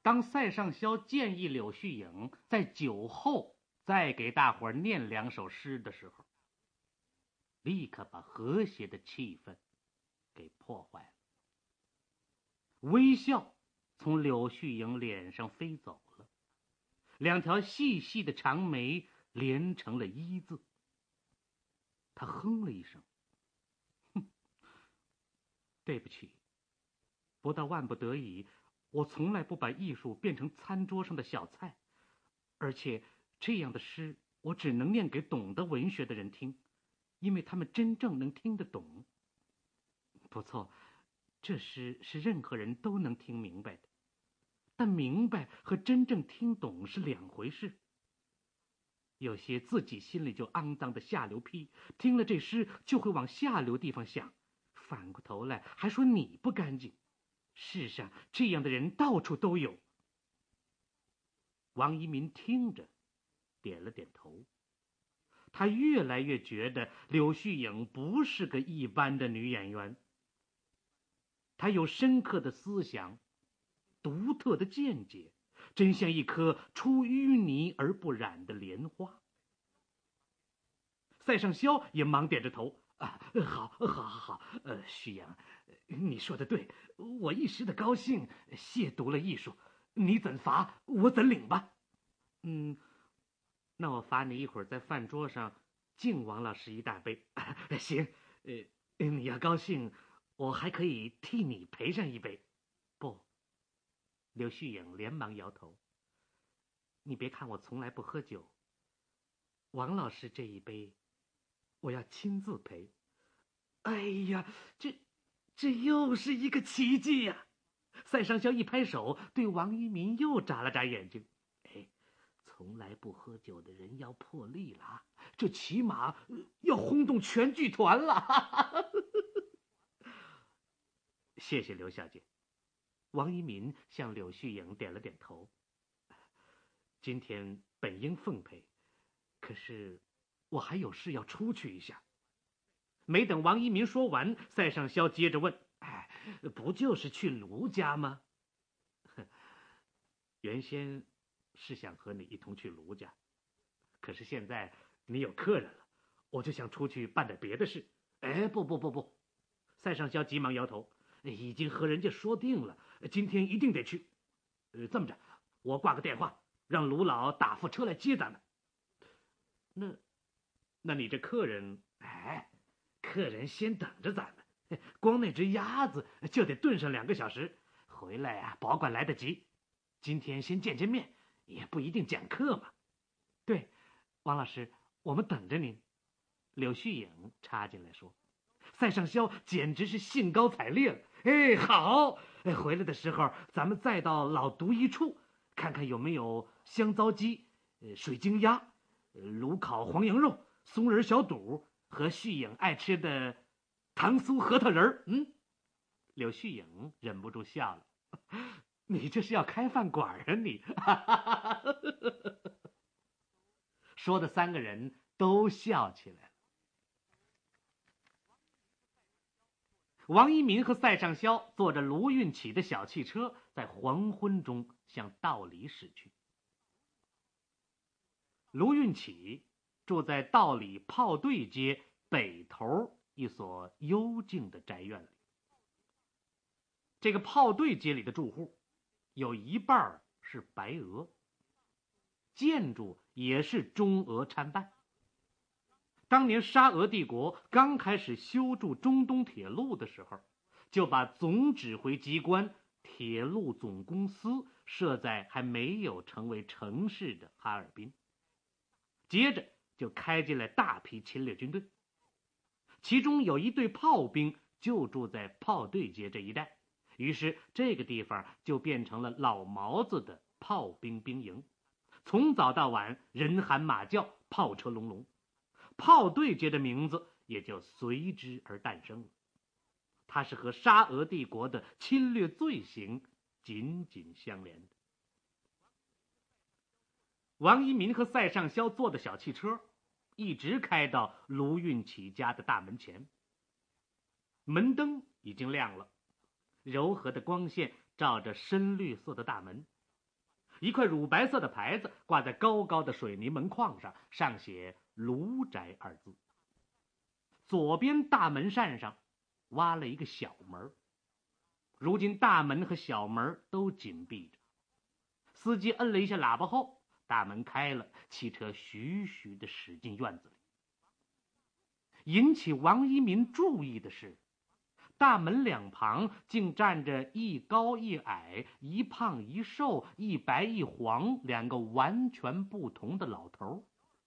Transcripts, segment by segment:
当赛上霄建议柳絮影在酒后再给大伙儿念2首诗的时候，立刻把和谐的气氛给破坏了。微笑从柳絮影脸上飞走了，2条细细的长眉连成了一字。他哼了一声，哼，对不起，不到万不得已，我从来不把艺术变成餐桌上的小菜，而且这样的诗我只能念给懂得文学的人听，因为他们真正能听得懂。不错，这诗是任何人都能听明白的，但明白和真正听懂是2回事。有些自己心里就肮脏的下流癖，听了这诗就会往下流地方想，反过头来还说你不干净。世上这样的人到处都有。王一民听着点了点头，他越来越觉得柳絮影不是个一般的女演员。她有深刻的思想，独特的见解，真像一颗出淤泥而不染的莲花。赛上霄也忙点着头，好，絮影，你说的对，我一时的高兴亵渎了艺术，你怎罚我怎领吧。那我罚你一会儿在饭桌上敬王老师一大杯。行，你要高兴，我还可以替你赔上一杯。不，柳絮影连忙摇头，你别看我从来不喝酒，王老师这一杯我要亲自赔。哎呀，这又是一个奇迹呀！赛上霄一拍手，对王一民又眨了眨眼睛。从来不喝酒的人要破例了，这起码要轰动全剧团了。谢谢刘小姐。王一民向柳絮影点了点头。今天本应奉陪，可是我还有事要出去一下。没等王一民说完，赛上霄接着问：不就是去卢家吗？原先是想和你一同去卢家，可是现在你有客人了，我就想出去办点别的事。不，赛上霄急忙摇头，已经和人家说定了，今天一定得去。这么着，我挂个电话，让卢老打副车来接咱们。那你这客人？客人先等着咱们，光那只鸭子就得炖上2个小时，回来啊保管来得及。今天先见见面，也不一定讲课嘛。对，王老师，我们等着您。柳絮影插进来说。赛上霄简直是兴高采烈了。好，回来的时候咱们再到老独一处看看有没有香糟鸡、水晶鸭、炉烤黄羊肉、松仁小肚和絮影爱吃的糖酥核桃仁儿。柳絮影忍不住笑了。你这是要开饭馆啊你？说的3个人都笑起来了。王一民和赛上霄坐着卢运起的小汽车，在黄昏中向道里驶去。卢运起住在道里炮队街北头一所幽静的宅院里。这个炮队街里的住户有一半是白俄，建筑也是中俄参半。当年沙俄帝国刚开始修筑中东铁路的时候，就把总指挥机关铁路总公司设在还没有成为城市的哈尔滨，接着就开进来大批侵略军队，其中有一队炮兵就住在炮队街这一带，于是这个地方就变成了老毛子的炮兵兵营，从早到晚人喊马叫，炮车隆隆，炮队街的名字也就随之而诞生了。它是和沙俄帝国的侵略罪行紧紧相连的。王一民和赛上霄坐的小汽车一直开到卢运起家的大门前，门灯已经亮了，柔和的光线照着深绿色的大门， 一块乳白色的牌子挂在高高的水泥门框上，上写“卢宅”二字。左边大门扇上挖了一个小门，如今大门和小门都紧闭着。司机摁了一下喇叭后，大门开了，汽车徐徐地驶进院子里。引起王一民注意的是，大门两旁竟站着一高一矮、一胖一瘦、一白一黄两个完全不同的老头。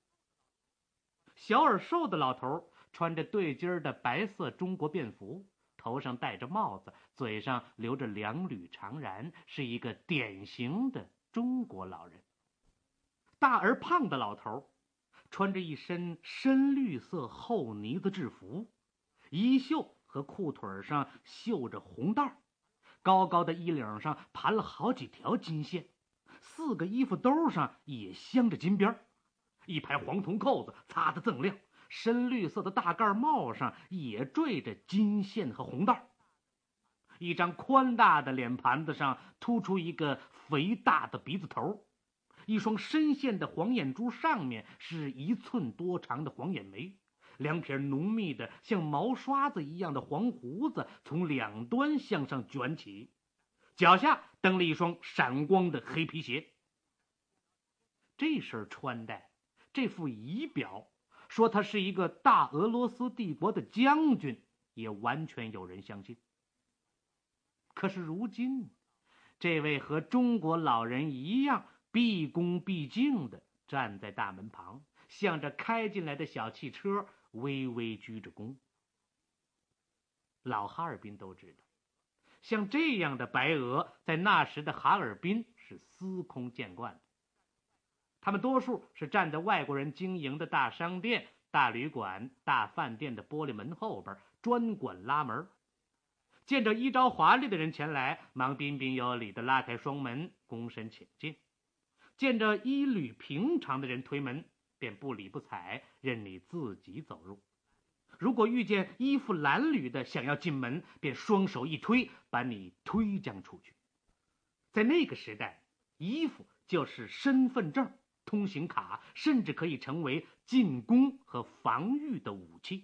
小而瘦的老头穿着对襟的白色中国便服，头上戴着帽子，嘴上留着两缕长髯，是一个典型的中国老人。大而胖的老头穿着一身深绿色厚呢子制服，衣袖和裤腿上绣着红带，高高的衣领上盘了好几条金线，4个衣服兜上也镶着金边，一排黄铜扣子擦得锃亮，深绿色的大盖帽上也缀着金线和红带。一张宽大的脸盘子上突出一个肥大的鼻子头，一双深陷的黄眼珠上面是1寸多长的黄眼眉，两撇浓密的像毛刷子一样的黄胡子从两端向上卷起，脚下蹬了一双闪光的黑皮鞋。这身穿戴，这副仪表，说他是一个大俄罗斯帝国的将军，也完全有人相信。可是如今，这位和中国老人一样毕恭毕敬地站在大门旁，向着开进来的小汽车微微鞠着躬。老哈尔滨都知道，像这样的白俄在那时的哈尔滨是司空见惯的。他们多数是站在外国人经营的大商店、大旅馆、大饭店的玻璃门后边，专管拉门。见着衣着华丽的人前来，忙彬彬有礼地拉开双门，躬身请进；见着衣履平常的人推门，便不理不睬，任你自己走入。如果遇见衣服褴褛的想要进门，便双手一推，把你推将出去。在那个时代，衣服就是身份证、通行卡，甚至可以成为进攻和防御的武器。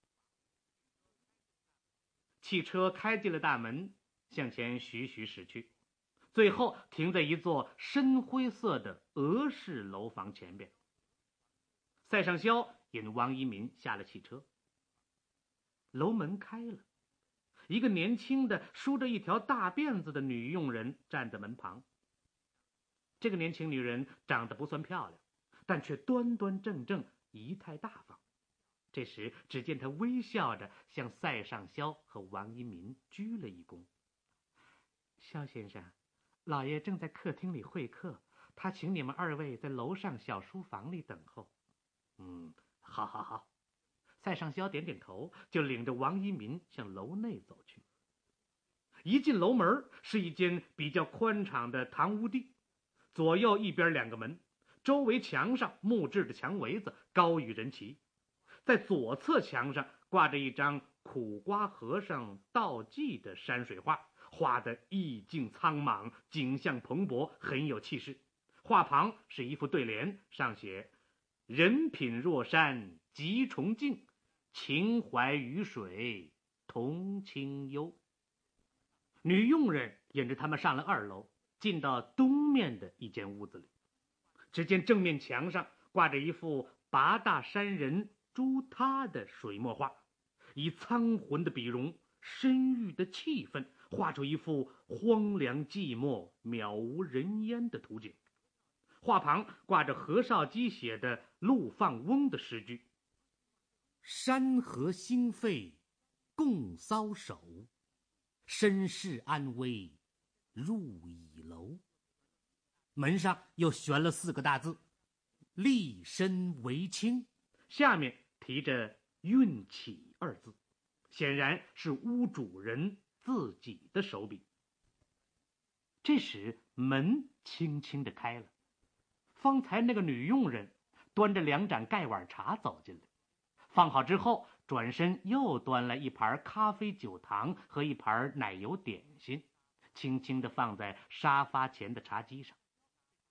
汽车开进了大门，向前徐徐驶去，最后停在一座深灰色的俄式楼房前边。赛尚肖引王一民下了汽车，楼门开了，一个年轻的梳着一条大辫子的女佣人站在门旁。这个年轻女人长得不算漂亮，但却端端正正，仪态大方。这时只见她微笑着向赛尚肖和王一民鞠了一躬。肖先生，老爷正在客厅里会客，他请你们2位在楼上小书房里等候。好好好。赛尚肖点点头，就领着王一民向楼内走去。一进楼门，是一间比较宽敞的堂屋地，左右一边2个门，周围墙上木质的墙围子高于人齐。在左侧墙上挂着一张苦瓜和尚道济的山水画，画得意境苍茫，景象蓬勃，很有气势。画旁是一副对联，上写“人品若山即崇敬，情怀于水同清幽”。女佣人引着他们上了2楼，进到东面的一间屋子里。只见正面墙上挂着一幅八大山人朱他的水墨画，以苍浑的笔容、深郁的气氛，画出一幅荒凉寂寞、渺无人烟的图景。画旁挂着何绍基写的陆放翁的诗句：“山河兴废共搔首，身世安危入倚楼。”门上又悬了4个大字：“立身为卿”，下面提着“运起”2字，显然是屋主人自己的手笔。这时门轻轻地开了，方才那个女佣人端着2盏盖碗茶走进来，放好之后，转身又端来一盘咖啡酒糖和一盘奶油点心，轻轻地放在沙发前的茶几上。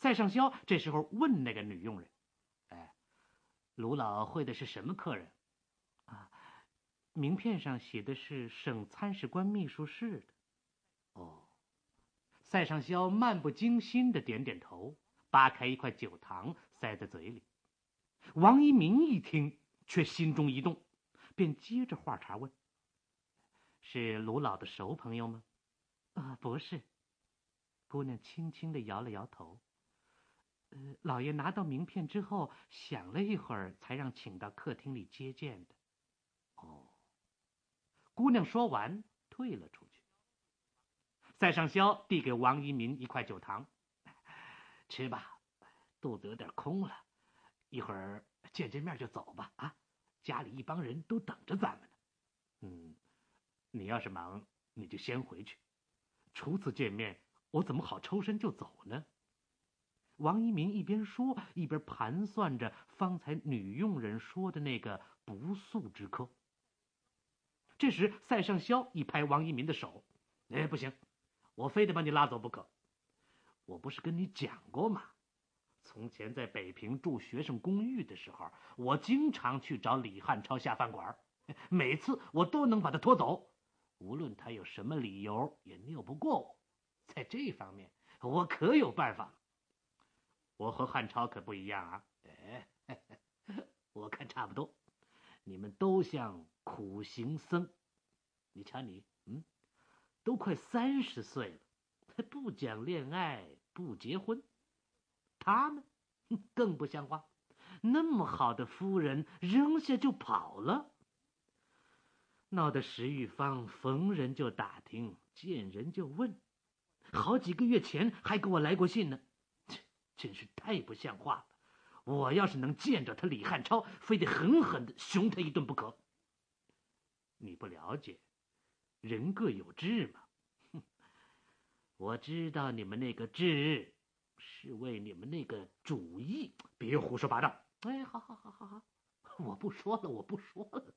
赛上霄这时候问那个女佣人：“哎，卢老会的是什么客人？”啊，名片上写的是省参事官秘书室的。哦，赛上霄漫不经心的点点头，扒开一块酒糖塞在嘴里。王一鸣一听，却心中一动，便接着话茬问：“是卢老的熟朋友吗？”啊，不是。姑娘轻轻地摇了摇头。老爷拿到名片之后，想了一会儿，才让请到客厅里接见的。哦。姑娘说完，退了出去。赛上霄递给王一民一块酒糖：“吃吧，肚子有点空了，一会儿见面就走吧。啊，家里一帮人都等着咱们呢。你要是忙，你就先回去。初次见面，我怎么好抽身就走呢？”王一民一边说，一边盘算着方才女佣人说的那个不速之客。这时，赛上霄一拍王一民的手：“哎，不行，我非得把你拉走不可。我不是跟你讲过吗？从前在北平住学生公寓的时候，我经常去找李汉超下饭馆，每次我都能把他拖走，无论他有什么理由也拗不过我。在这方面，我可有办法了。我和汉超可不一样啊！我看差不多，你们都像苦行僧。你瞧你，都快30岁了，不讲恋爱，不结婚。他呢，更不像话，那么好的夫人扔下就跑了，闹得石玉芳逢人就打听，见人就问，好几个月前还给我来过信呢。真是太不像话了！我要是能见着他李汉超，非得狠狠的熊他一顿不可。你不了解，人各有志嘛。我知道你们那个志是为你们那个主义，别胡说八道。哎，好，我不说了。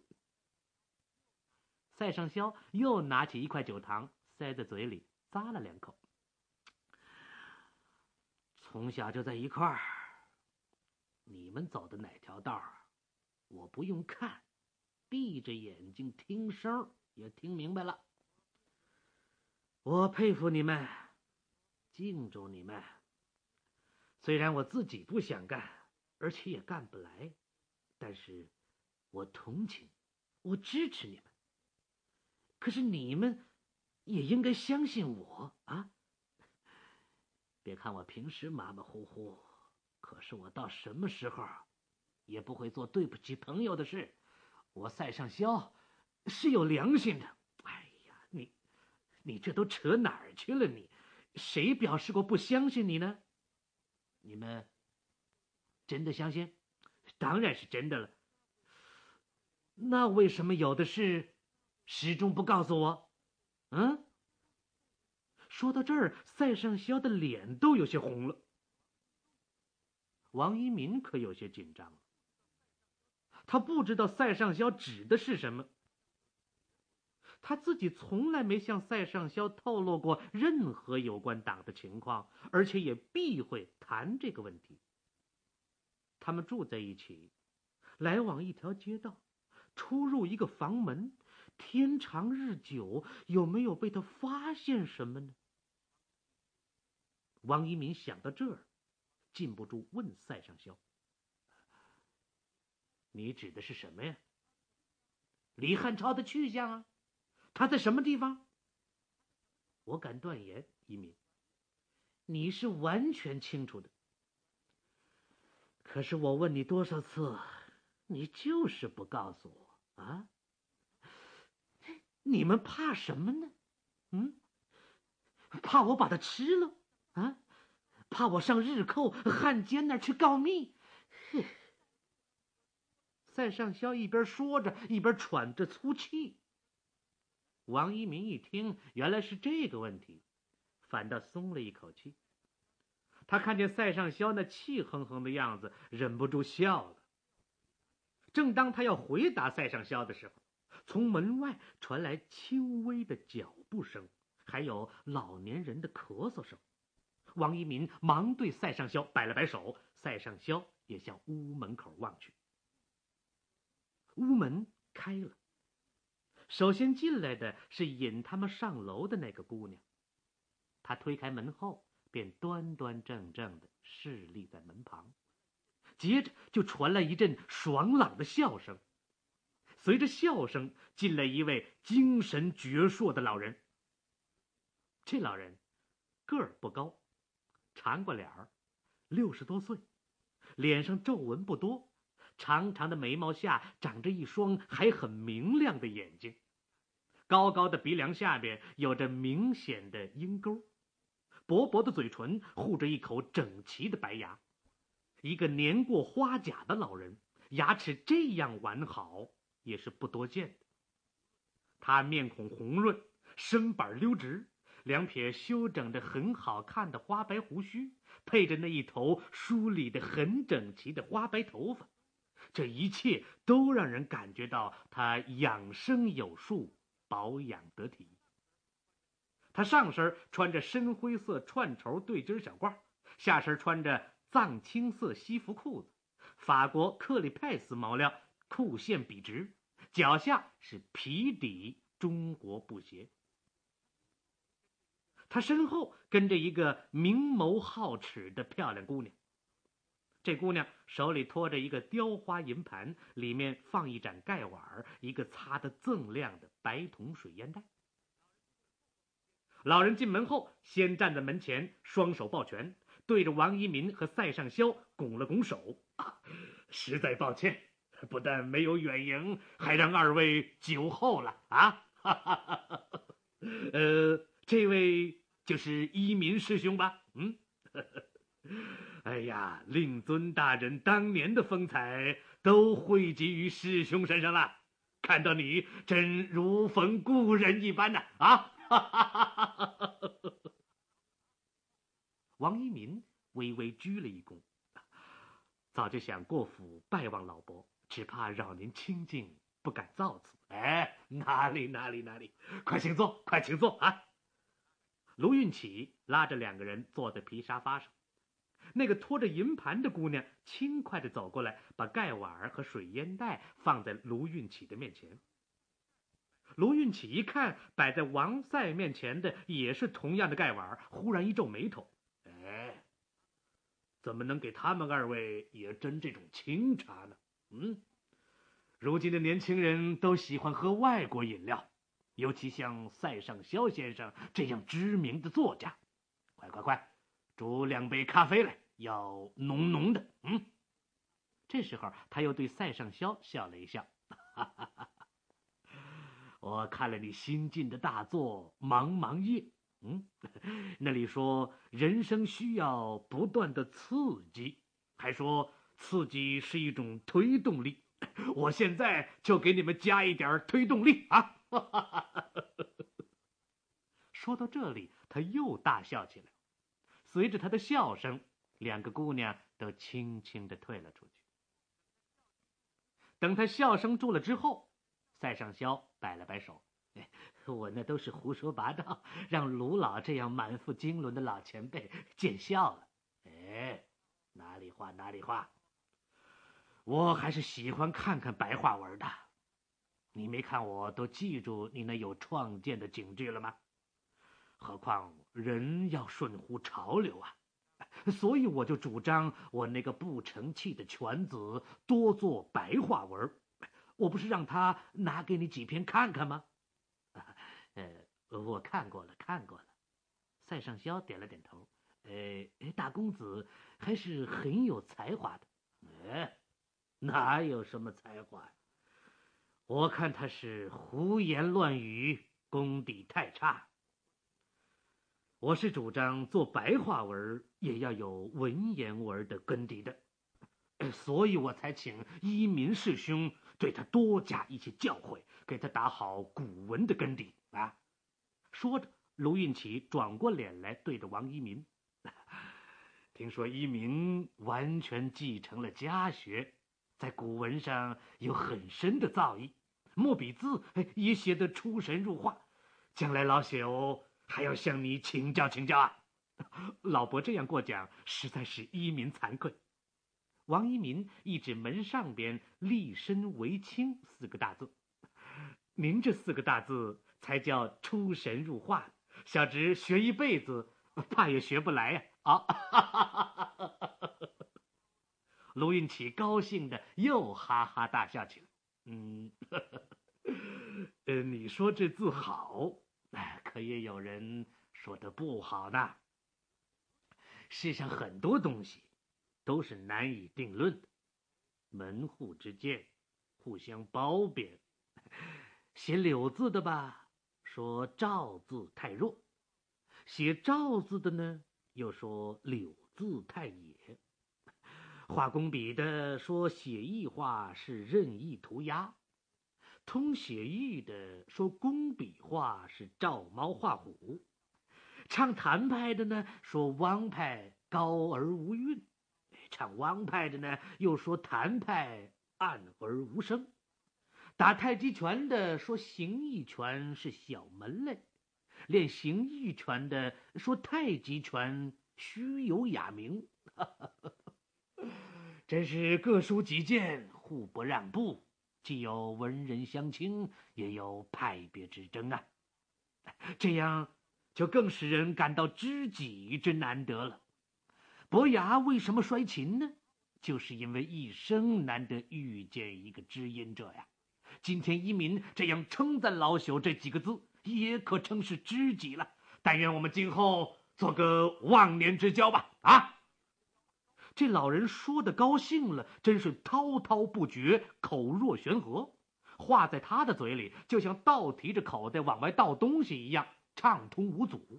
赛上霄又拿起一块酒糖，塞在嘴里，咂了2口。从小就在一块儿，你们走的哪条道我不用看，闭着眼睛听声也听明白了。我佩服你们，敬重你们。虽然我自己不想干，而且也干不来，但是我同情，我支持你们。可是你们也应该相信我啊！别看我平时马马虎虎，可是我到什么时候也不会做对不起朋友的事。我赛上霄是有良心的。哎呀，你这都扯哪儿去了？谁表示过不相信你呢？你们真的相信？当然是真的了。那为什么有的事始终不告诉我？说到这儿，赛上霄的脸都有些红了。王一民可有些紧张了，他不知道赛上霄指的是什么。他自己从来没向赛上霄透露过任何有关党的情况，而且也避讳谈这个问题。他们住在一起，来往一条街道，出入一个房门，天长日久，有没有被他发现什么呢？王一民想到这儿，禁不住问赛上霄：“你指的是什么呀？李汉超的去向啊？他在什么地方？”我敢断言，一民，你是完全清楚的。可是我问你多少次，你就是不告诉我啊！你们怕什么呢？怕我把他吃了啊？怕我上日寇汉奸那儿去告密？赛上霄一边说着，一边喘着粗气。王一民一听，原来是这个问题，反倒松了一口气。他看见赛上霄那气哼哼的样子，忍不住笑了。正当他要回答赛上霄的时候，从门外传来轻微的脚步声，还有老年人的咳嗽声。 王一民忙对赛上霄摆了摆手，赛上霄也向屋门口望去。屋门开了，首先进来的是引他们上楼的那个姑娘。她推开门后，便端端正正地侍立在门旁，接着就传来一阵爽朗的笑声。随着笑声，进来一位精神矍铄的老人。这老人个儿不高，长过脸儿，60多岁，脸上皱纹不多，长长的眉毛下长着一双还很明亮的眼睛，高高的鼻梁下边有着明显的鹰钩，薄薄的嘴唇护着一口整齐的白牙。一个年过花甲的老人，牙齿这样完好也是不多见的。他面孔红润，身板溜直，两撇修整得很好看的花白胡须，配着那一头梳理得很整齐的花白头发，这一切都让人感觉到他养生有术，保养得体。他上身穿着深灰色串绸对襟小褂，下身穿着藏青色西服裤子，法国克里派斯毛料，裤线笔直，脚下是皮底中国布鞋。他身后跟着一个明眸皓齿的漂亮姑娘。这姑娘手里托着一个雕花银盘，里面放一盏盖碗，一个擦得锃亮的白铜水烟袋。老人进门后，先站在门前，双手抱拳，对着王一民和赛上霄拱了拱手。实在抱歉，不但没有远迎，还让二位久候了啊！这位就是一民师兄吧？哎呀，令尊大人当年的风采都汇集于师兄身上了，看到你真如逢故人一般呐！王一民微微鞠了一躬，早就想过府拜望老伯，只怕扰您清静，不敢造次。哪里，快请坐，快请坐啊！卢运起拉着两个人坐在皮沙发上，那个拖着银盘的姑娘轻快地走过来，把盖碗和水烟袋放在卢运起的面前。卢运起一看摆在王赛面前的也是同样的盖碗，忽然一皱眉头，怎么能给他们二位也斟这种清茶呢？如今的年轻人都喜欢喝外国饮料，尤其像赛上霄先生这样知名的作家。快，煮2杯咖啡来，要浓浓的。这时候他又对赛上霄笑了一笑，我看了你新进的大作《茫茫夜》，那里说人生需要不断的刺激，还说刺激是一种推动力。我现在就给你们加一点推动力啊！说到这里，他又大笑起来。随着他的笑声，两个姑娘都轻轻地退了出去。等他笑声住了之后，赛上霄摆了摆手，我那都是胡说八道，让卢老这样满腹经纶的老前辈见笑了。哪里话，我还是喜欢看看白话文的。你没看我都记住你那有创建的警句了吗？何况人要顺乎潮流啊，所以我就主张我那个不成器的犬子多做白话文。我不是让他拿给你几篇看看吗？我看过了。赛上霄点了点头。大公子还是很有才华的。哪有什么才华？我看他是胡言乱语，功底太差。我是主张做白话文也要有文言文的根底的，所以我才请一民师兄对他多加一些教诲，给他打好古文的根底啊！说着，卢运起转过脸来，对着王一民：“听说一民完全继承了家学，在古文上有很深的造诣，墨笔字也写得出神入化，将来老朽还要向你请教啊！” 老伯这样过奖，实在是一民惭愧。王一民一指门上边“立身为卿”4个大字，您这4个大字才叫出神入化，小侄学一辈子，怕也学不来呀！卢运起高兴的又哈哈大笑起来。你说这字好，可也有人说的不好呢。世上很多东西都是难以定论的，门户之见，互相褒贬。写柳字的吧，说赵字太弱；写赵字的呢，又说柳字太野。画工笔的说写意画是任意涂鸦，通写意的说工笔画是照猫画虎，唱谭派的呢说汪派高而无韵，唱汪派的呢又说谭派暗而无声，打太极拳的说形意拳是小门类，练形意拳的说太极拳虚有哑名。真是各抒己见，互不让步，既有文人相轻，也有派别之争啊。这样就更使人感到知己之难得了。伯牙为什么衰秦呢？就是因为一生难得遇见一个知音者呀。今天一民这样称赞老朽这几个字，也可称是知己了。但愿我们今后做个忘年之交吧！这老人说的高兴了，真是滔滔不绝，口若悬河，话在他的嘴里就像倒提着口袋往外倒东西一样，畅通无阻。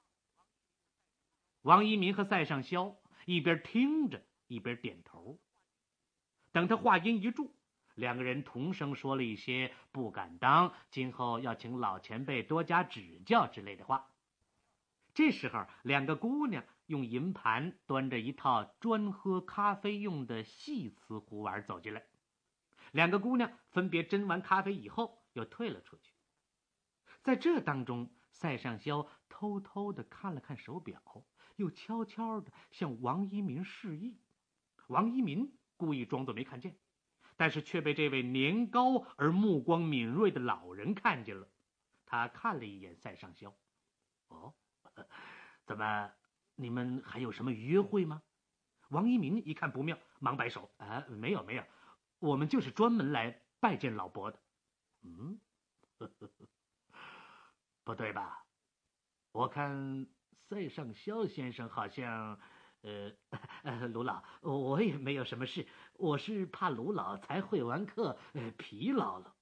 王一民和赛上霄一边听着一边点头。等他话音一住，两个人同声说了一些不敢当，今后要请老前辈多加指教之类的话。这时候两个姑娘用银盘端着一套专喝咖啡用的细瓷壶碗走进来，两个姑娘分别斟完咖啡以后又退了出去。在这当中，赛上霄偷偷地看了看手表，又悄悄地向王一民示意。王一民故意装作没看见，但是却被这位年高而目光敏锐的老人看见了。他看了一眼赛上霄，怎么，你们还有什么约会吗？王一民一看不妙，忙摆手：“没有，我们就是专门来拜见老伯的。”不对吧？我看赛上霄先生好像，卢老，我也没有什么事，我是怕卢老才会完课，疲劳了。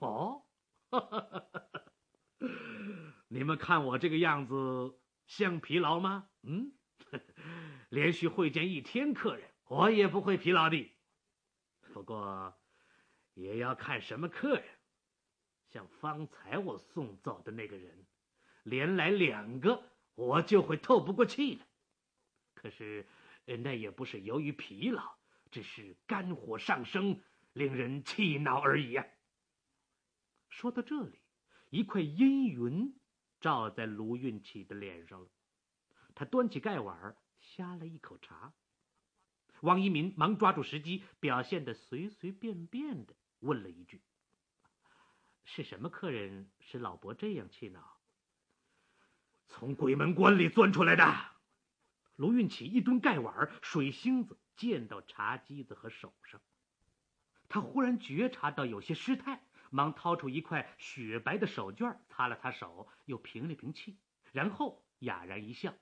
你们看我这个样子像疲劳吗？连续会见1天客人，我也不会疲劳的。不过也要看什么客人，像方才我送走的那个人，连来2个，我就会透不过气了。可是那也不是由于疲劳，只是肝火上升，令人气恼而已呀。说到这里，一块阴云照在卢运起的脸上了。他端起盖碗，呷了一口茶。王一民忙抓住时机，表现得随随便便的问了一句：“是什么客人使老伯这样气恼？”“从鬼门关里钻出来的。”卢运起一蹲盖碗，水星子溅到茶几子和手上。他忽然觉察到有些失态，忙掏出一块雪白的手绢擦了擦手，又平了平气，然后哑然一笑：“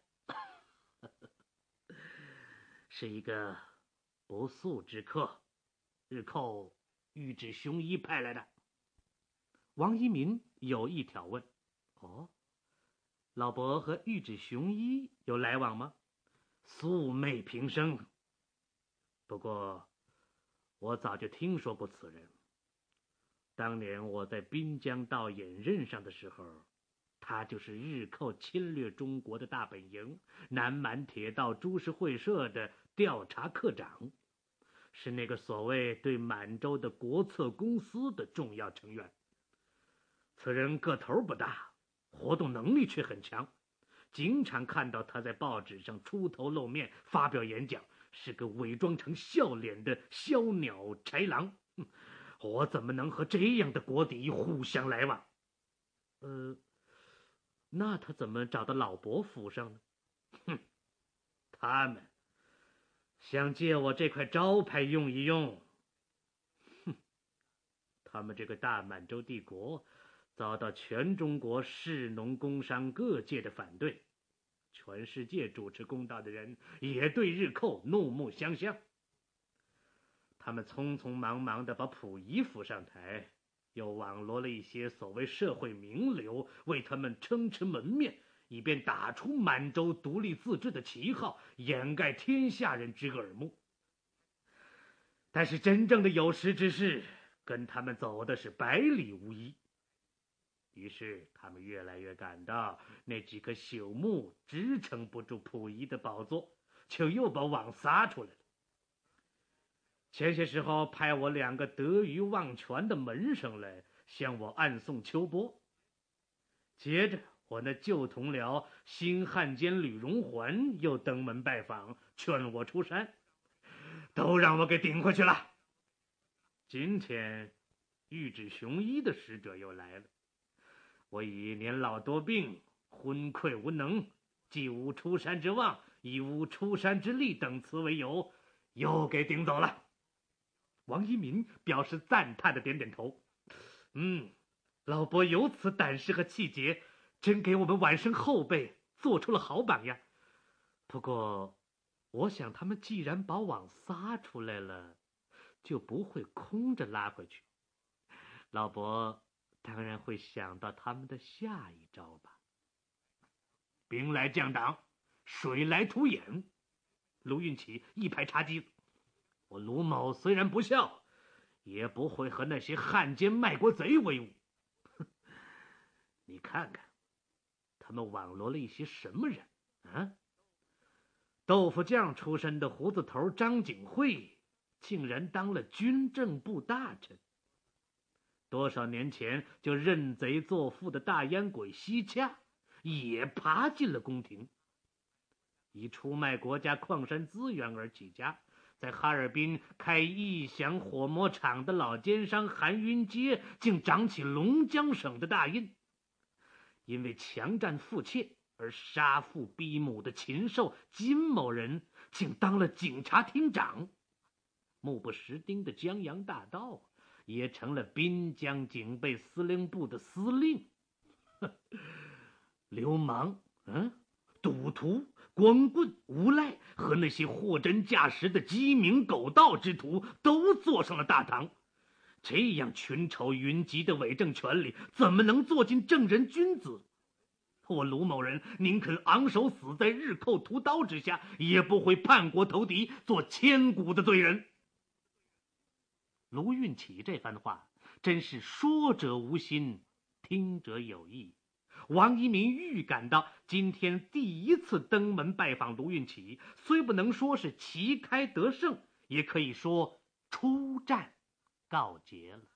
是一个不速之客，日寇玉指雄一派来的。”王一民有意挑问：“老伯和玉指雄一有来往吗？”“素昧平生，不过我早就听说过此人。当年我在滨江道引任上的时候，他就是日寇侵略中国的大本营南满铁道株式会社的调查科长，是那个所谓对满洲的国策公司的重要成员。此人个头不大，活动能力却很强， 经常看到他在报纸上出头露面发表演讲，是个伪装成笑脸的小鸟豺狼。我怎么能和这样的国敌互相来往？那他怎么找到老伯府上呢？他们想借我这块招牌用一用。他们这个大满洲帝国遭到全中国士农工商各界的反对，全世界主持公道的人也对日寇怒目相向。他们匆匆忙忙地把溥仪扶上台，又网罗了一些所谓社会名流为他们撑持门面，以便打出满洲独立自治的旗号，掩盖天下人之耳目。但是真正的有识之士跟他们走的是百里无一。于是他们越来越感到那几棵朽木支撑不住溥仪的宝座，就又把网撒出来了。前些时候派我2个德育望权的门生来向我暗送秋波，接着我那旧同僚新汉奸吕荣桓又登门拜访，劝我出山，都让我给顶回去了。今天玉指雄一的使者又来了，我以年老多病，昏聩无能，既无出山之望，亦无出山之力等词为由，又给顶走了。王一民表示赞叹的点点头。老伯有此胆识和气节，真给我们晚生后辈做出了好榜样。不过我想他们既然把网撒出来了，就不会空着拉回去。老伯当然会想到他们的下一招吧。兵来将挡，水来土掩。卢运起一拍茶几，我卢某虽然不孝，也不会和那些汉奸卖国贼为伍。你看看他们网罗了一些什么人啊？豆腐匠出身的胡子头张景惠竟然当了军政部大臣。多少年前就认贼作父的大烟鬼西洽也爬进了宫廷。以出卖国家矿山资源而起家，在哈尔滨开义祥火磨厂的老奸商韩云阶竟掌起龙江省的大印。因为强占父妾而杀父逼母的禽兽金某人竟当了警察厅长。目不识丁的江洋大盗也成了滨江警备司令部的司令。流氓、赌徒、光棍、无赖和那些货真价实的鸡鸣狗盗之徒都坐上了大堂。这样群丑云集的伪政权里，怎么能做进正人君子？我卢某人宁肯昂首死在日寇屠刀之下，也不会叛国投敌，做千古的罪人。卢运起这番话真是说者无心，听者有意。王一民预感到今天第一次登门拜访卢运起，虽不能说是旗开得胜，也可以说出战告捷了。